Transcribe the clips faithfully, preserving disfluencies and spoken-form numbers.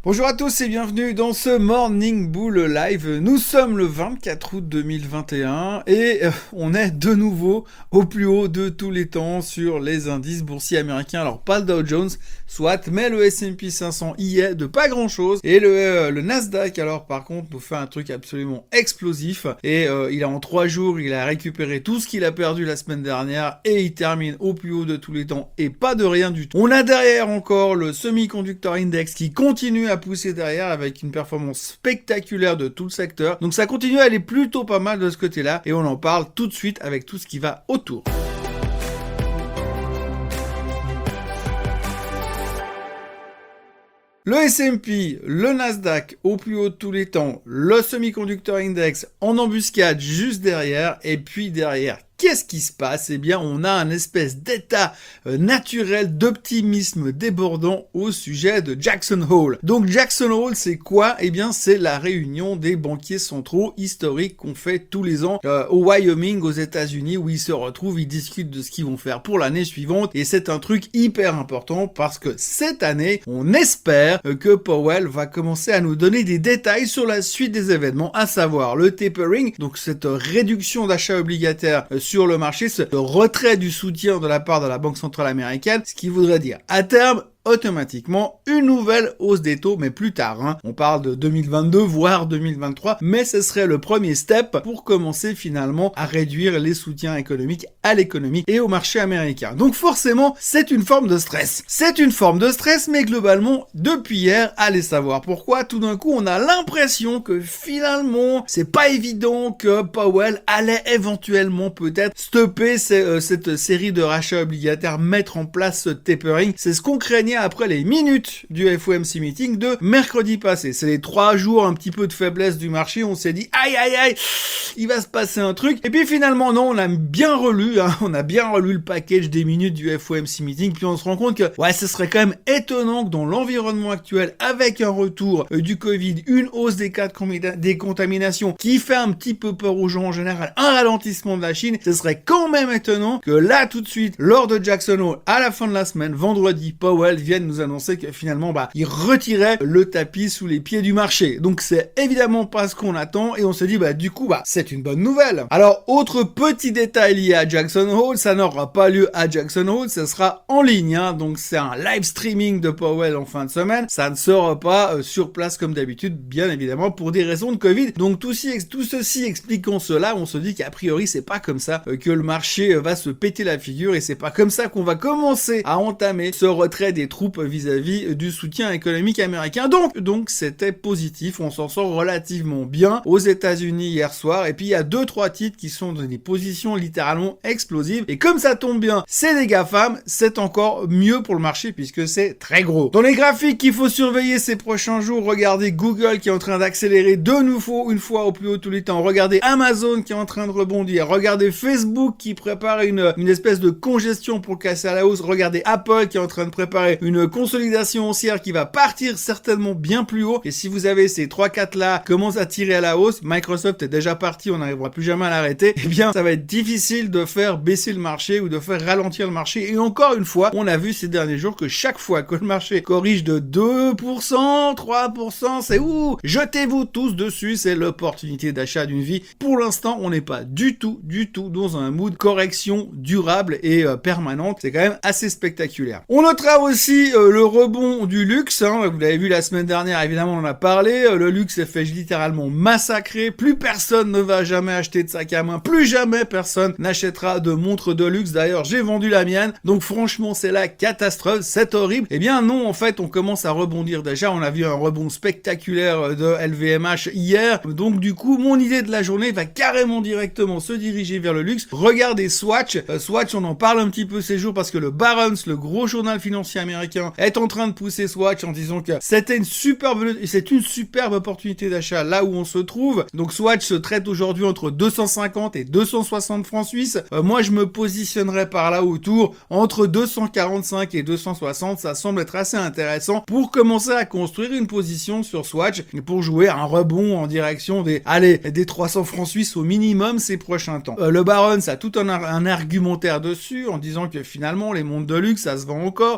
Bonjour à tous et bienvenue dans ce Morning Bull Live. Nous sommes le vingt-quatre août deux mille vingt et un et euh, on est de nouveau au plus haut de tous les temps sur les indices boursiers américains. Alors pas le Dow Jones, soit, mais le S and P cinq cents y est de pas grand chose. Et le, euh, le Nasdaq alors par contre nous fait un truc absolument explosif. Et euh, il a en trois jours, il a récupéré tout ce qu'il a perdu la semaine dernière et il termine au plus haut de tous les temps et pas de rien du tout. On a derrière encore le Semiconductor Index qui continue à pousser derrière avec une performance spectaculaire de tout le secteur. Donc ça continue à aller plutôt pas mal de ce côté-là et on en parle tout de suite avec tout ce qui va autour. Le S and P, le Nasdaq au plus haut de tous les temps, le Semiconductor Index en embuscade juste derrière et puis derrière. Qu'est-ce qui se passe? Eh bien, on a un espèce d'état euh, naturel d'optimisme débordant au sujet de Jackson Hole. Donc, Jackson Hole, c'est quoi? Eh bien, c'est la réunion des banquiers centraux historiques qu'on fait tous les ans euh, au Wyoming, aux États-Unis, où ils se retrouvent, ils discutent de ce qu'ils vont faire pour l'année suivante. Et c'est un truc hyper important parce que cette année, on espère euh, que Powell va commencer à nous donner des détails sur la suite des événements, à savoir le tapering, donc cette réduction d'achat obligataire euh, sur le marché, ce retrait du soutien de la part de la Banque centrale américaine, ce qui voudrait dire à terme automatiquement une nouvelle hausse des taux, mais plus tard. Hein. On parle de deux mille vingt-deux, voire deux mille vingt-trois, mais ce serait le premier step pour commencer finalement à réduire les soutiens économiques à l'économie et au marché américain. Donc forcément, c'est une forme de stress. C'est une forme de stress, mais globalement, depuis hier, allez savoir pourquoi, tout d'un coup, on a l'impression que finalement, c'est pas évident que Powell allait éventuellement peut-être stopper ces, euh, cette série de rachats obligataires, mettre en place ce tapering. C'est ce qu'on craignait après les minutes du F O M C meeting de mercredi passé. C'est les trois jours un petit peu de faiblesse du marché. On s'est dit aïe aïe aïe, il va se passer un truc. Et puis finalement non, on a bien relu, hein, on a bien relu le package des minutes du F O M C meeting. Puis on se rend compte que ouais, ce serait quand même étonnant que dans l'environnement actuel, avec un retour euh, du Covid, une hausse des cas de com- des contaminations qui fait un petit peu peur aux gens en général, un ralentissement de la Chine, ce serait quand même étonnant que là tout de suite, lors de Jackson Hole, à la fin de la semaine, vendredi, Powell viennent nous annoncer que finalement, bah, ils retiraient le tapis sous les pieds du marché. Donc c'est évidemment pas ce qu'on attend et on se dit, bah, du coup, bah, c'est une bonne nouvelle. Alors, autre petit détail lié à Jackson Hole, ça n'aura pas lieu à Jackson Hole, ça sera en ligne, hein. Donc c'est un live streaming de Powell en fin de semaine. Ça ne sera pas euh, sur place comme d'habitude, bien évidemment, pour des raisons de Covid. Donc tout, ci, tout ceci expliquant cela, on se dit qu'a priori, c'est pas comme ça euh, que le marché euh, va se péter la figure et c'est pas comme ça qu'on va commencer à entamer ce retrait des troupes vis-à-vis du soutien économique américain. Donc, donc c'était positif, on s'en sort relativement bien aux États-Unis hier soir. Et puis il y a deux trois titres qui sont dans des positions littéralement explosives. Et comme ça tombe bien, c'est des GAFAM, c'est encore mieux pour le marché puisque c'est très gros. Dans les graphiques qu'il faut surveiller ces prochains jours, regardez Google qui est en train d'accélérer de nouveau une fois au plus haut tous les temps. Regardez Amazon qui est en train de rebondir. Regardez Facebook qui prépare une, une espèce de congestion pour casser à la hausse. Regardez Apple qui est en train de préparer une consolidation haussière qui va partir certainement bien plus haut. Et si vous avez ces trois quatre là commencent à tirer à la hausse, Microsoft est déjà parti, on n'arrivera plus jamais à l'arrêter, eh bien ça va être difficile de faire baisser le marché ou de faire ralentir le marché. Et encore une fois, on a vu ces derniers jours que chaque fois que le marché corrige de deux pour cent, trois pour cent, c'est ouh, jetez-vous tous dessus, c'est l'opportunité d'achat d'une vie. Pour l'instant, on n'est pas du tout, du tout dans un mood correction durable et euh, permanente. C'est quand même assez spectaculaire. On notera aussi euh, le rebond du luxe, hein. Vous l'avez vu la semaine dernière, évidemment on en a parlé, euh, le luxe s'est fait littéralement massacrer, plus personne ne va jamais acheter de sac à main, plus jamais personne n'achètera de montre de luxe, d'ailleurs j'ai vendu la mienne, donc franchement c'est la catastrophe, c'est horrible. Eh bien non, en fait on commence à rebondir déjà, on a vu un rebond spectaculaire de L V M H hier, donc du coup mon idée de la journée va carrément directement se diriger vers le luxe. Regardez Swatch, euh, Swatch on en parle un petit peu ces jours parce que le Barron's, le gros journal financier américain, est en train de pousser Swatch en disant que c'était une superbe, c'est une superbe opportunité d'achat là où on se trouve. Donc Swatch se traite aujourd'hui entre deux cent cinquante et deux cent soixante francs suisses. Euh, moi je me positionnerais par là autour entre deux cent quarante-cinq et deux cent soixante. Ça semble être assez intéressant pour commencer à construire une position sur Swatch et pour jouer un rebond en direction des, allez, des trois cents francs suisses au minimum ces prochains temps. Euh, le Barron's a tout un, un argumentaire dessus en disant que finalement les montres de luxe ça se vend encore, qu'il y a un rebond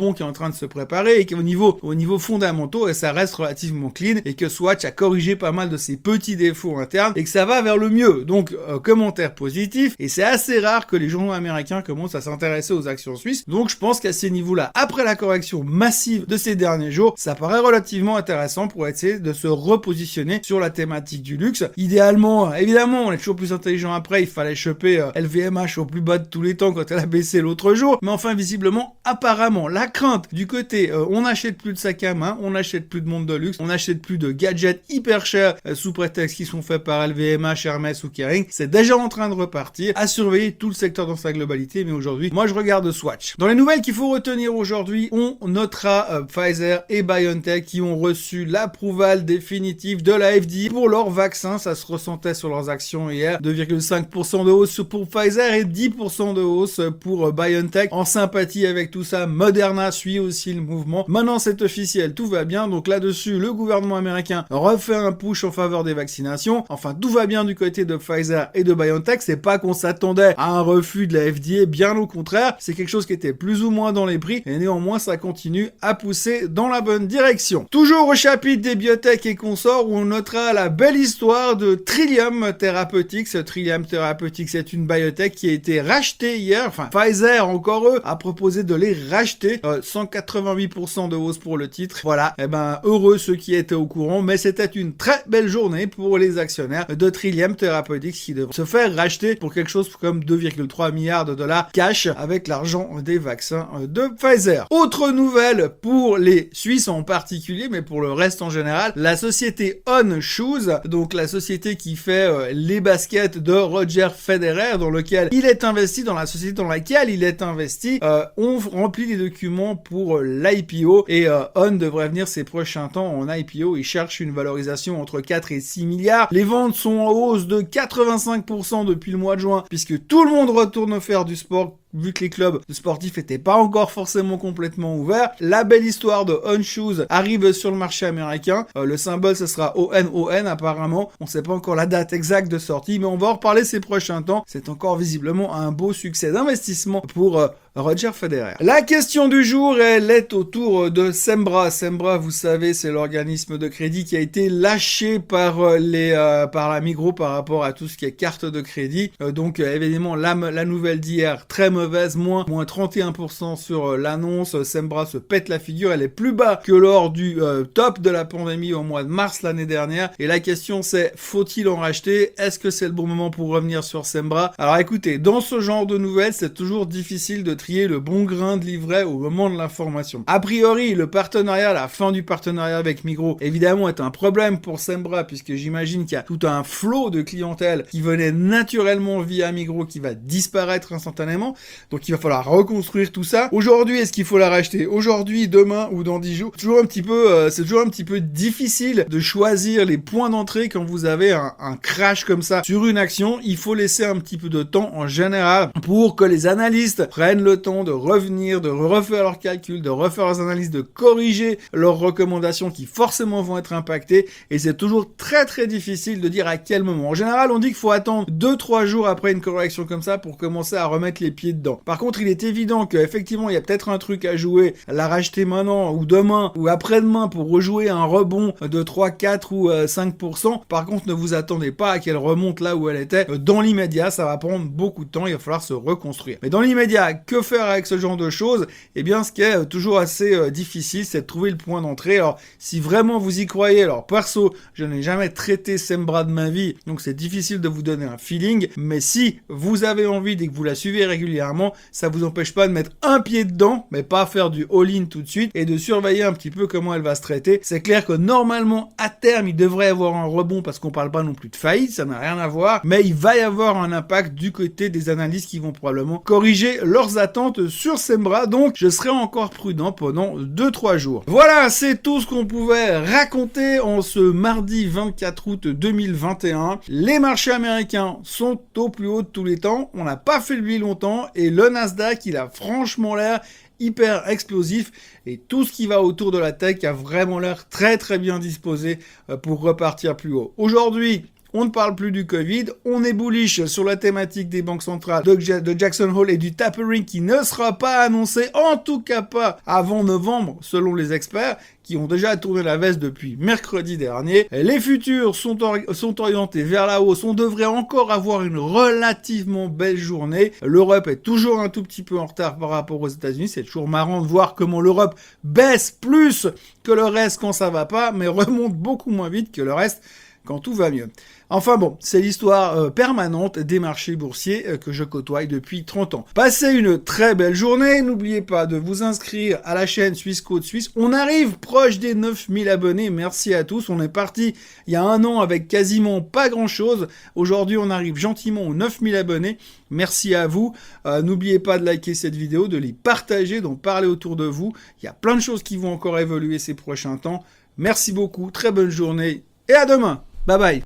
rebond qui est en train de se préparer et qu'au niveau, au niveau fondamentaux, et ça reste relativement clean et que Swatch a corrigé pas mal de ses petits défauts internes et que ça va vers le mieux. Donc, euh, commentaire positif, et c'est assez rare que les journaux américains commencent à s'intéresser aux actions suisses. Donc, je pense qu'à ces niveaux-là, après la correction massive de ces derniers jours, ça paraît relativement intéressant pour essayer de se repositionner sur la thématique du luxe. Idéalement, évidemment, on est toujours plus intelligent après, il fallait choper euh, L V M H au plus bas de tous les temps quand elle a baissé l'autre jour, mais enfin, visiblement, apparemment, la crainte du côté, euh, on n'achète plus de sac à main, on n'achète plus de montres de luxe, on n'achète plus de gadgets hyper chers euh, sous prétexte qu'ils sont faits par L V M H, Hermès ou Kering, c'est déjà en train de repartir, à surveiller tout le secteur dans sa globalité, mais aujourd'hui, moi je regarde Swatch. Dans les nouvelles qu'il faut retenir aujourd'hui, on notera euh, Pfizer et BioNTech qui ont reçu l'approval définitive de la F D A pour leur vaccin, ça se ressentait sur leurs actions hier, deux virgule cinq pour cent de hausse pour Pfizer et dix pour cent de hausse pour euh, BioNTech. En sympathie avec tout ça, Moderna suit aussi le mouvement. Maintenant c'est officiel, tout va bien, donc là-dessus, le gouvernement américain refait un push en faveur des vaccinations. Enfin, tout va bien du côté de Pfizer et de BioNTech, c'est pas qu'on s'attendait à un refus de la F D A, bien au contraire, c'est quelque chose qui était plus ou moins dans les prix, et néanmoins ça continue à pousser dans la bonne direction. Toujours au chapitre des biotech et consorts, où on notera la belle histoire de Trillium Therapeutics. Trillium Therapeutics c'est une biotech qui a été rachetée hier, enfin Pfizer, encore eux, a proposé de les racheter, euh, cent quatre-vingt-huit pour cent de hausse pour le titre, voilà, et ben heureux ceux qui étaient au courant, mais c'était une très belle journée pour les actionnaires de Trillium Therapeutics qui devraient se faire racheter pour quelque chose comme deux virgule trois milliards de dollars cash avec l'argent des vaccins de Pfizer. Autre nouvelle pour les Suisses en particulier, mais pour le reste en général, la société On Shoes, donc la société qui fait euh, les baskets de Roger Federer, dans lequel il est investi, dans la société dans laquelle il est investi, euh, on remplit les documents pour euh, l'I P O et euh, On devrait venir ces prochains temps en I P O. Il cherche une valorisation entre quatre et six milliards. Les ventes sont en hausse de quatre-vingt-cinq pour cent depuis le mois de juin, puisque tout le monde retourne faire du sport, vu que les clubs sportifs n'étaient pas encore forcément complètement ouverts. La belle histoire de On Shoes arrive sur le marché américain. Euh, le symbole, ce sera O N O N apparemment. On ne sait pas encore la date exacte de sortie, mais on va en reparler ces prochains temps. C'est encore visiblement un beau succès d'investissement pour euh, Roger Federer. La question du jour, elle est autour de Sembra. Sembra, vous savez, c'est l'organisme de crédit qui a été lâché par euh, les euh, par la Migros par rapport à tout ce qui est carte de crédit. Euh, donc euh, évidemment, la, la nouvelle d'hier, très mauvaise, moins, moins trente et un pour cent sur euh, l'annonce. Sembra se pète la figure, elle est plus bas que lors du euh, top de la pandémie au mois de mars l'année dernière. Et la question c'est, faut-il en racheter? Est-ce que c'est le bon moment pour revenir sur Sembra? Alors écoutez, dans ce genre de nouvelles, c'est toujours difficile de trier le bon grain de livret au moment de l'information. A priori, le partenariat, la fin du partenariat avec Migros, évidemment, est un problème pour Sembra, puisque j'imagine qu'il y a tout un flot de clientèle qui venait naturellement via Migros qui va disparaître instantanément. Donc il va falloir reconstruire tout ça. Aujourd'hui, est-ce qu'il faut la racheter? Aujourd'hui, demain ou dans dix jours? Toujours un petit peu, euh, c'est toujours un petit peu difficile de choisir les points d'entrée quand vous avez un, un crash comme ça sur une action. Il faut laisser un petit peu de temps en général pour que les analystes prennent le temps de revenir, de refaire leurs calculs, de refaire leurs analyses, de corriger leurs recommandations qui forcément vont être impactées. Et c'est toujours très très difficile de dire à quel moment. En général, on dit qu'il faut attendre deux trois jours après une correction comme ça pour commencer à remettre les pieds dedans. Par contre, il est évident qu'effectivement, il y a peut-être un truc à jouer, la racheter maintenant ou demain ou après-demain pour rejouer un rebond de trois, quatre ou cinq pour cent. Par contre, ne vous attendez pas à qu'elle remonte là où elle était. Dans l'immédiat, ça va prendre beaucoup de temps, il va falloir se reconstruire. Mais dans l'immédiat, que faire avec ce genre de choses? Eh bien, ce qui est toujours assez euh, difficile, c'est de trouver le point d'entrée. Alors, si vraiment vous y croyez, alors perso, je n'ai jamais traité Sembra de ma vie, donc c'est difficile de vous donner un feeling, mais si vous avez envie et que vous la suivez régulièrement, ça vous empêche pas de mettre un pied dedans, mais pas faire du all-in tout de suite, et de surveiller un petit peu comment elle va se traiter. C'est clair que normalement, à terme, il devrait y avoir un rebond, parce qu'on parle pas non plus de faillite, ça n'a rien à voir, mais il va y avoir un impact du côté des analystes qui vont probablement corriger leurs attentes sur Sembra, donc je serai encore prudent pendant deux trois jours. Voilà, c'est tout ce qu'on pouvait raconter en ce mardi vingt-quatre août deux mille vingt et un. Les marchés américains sont au plus haut de tous les temps, on n'a pas fait lui longtemps, et le Nasdaq, il a franchement l'air hyper explosif, et tout ce qui va autour de la tech a vraiment l'air très très bien disposé pour repartir plus haut. Aujourd'hui, On ne parle plus du Covid. On est bullish sur la thématique des banques centrales de, de Jackson Hole et du tapering qui ne sera pas annoncé, en tout cas pas avant novembre, selon les experts, qui ont déjà tourné la veste depuis mercredi dernier. Les futurs sont, or sont orientés vers la hausse. On devrait encore avoir une relativement belle journée. L'Europe est toujours un tout petit peu en retard par rapport aux États-Unis. C'est toujours marrant de voir comment l'Europe baisse plus que le reste quand ça va pas, mais remonte beaucoup moins vite que le reste quand tout va mieux. Enfin bon, c'est l'histoire euh, permanente des marchés boursiers euh, que je côtoie depuis trente ans. Passez une très belle journée, n'oubliez pas de vous inscrire à la chaîne Suisse Côte Suisse. On arrive proche des neuf mille abonnés, merci à tous. On est parti il y a un an avec quasiment pas grand chose. Aujourd'hui, on arrive gentiment aux neuf mille abonnés. Merci à vous. Euh, n'oubliez pas de liker cette vidéo, de les partager, d'en parler autour de vous. Il y a plein de choses qui vont encore évoluer ces prochains temps. Merci beaucoup, très bonne journée et à demain. Bye bye.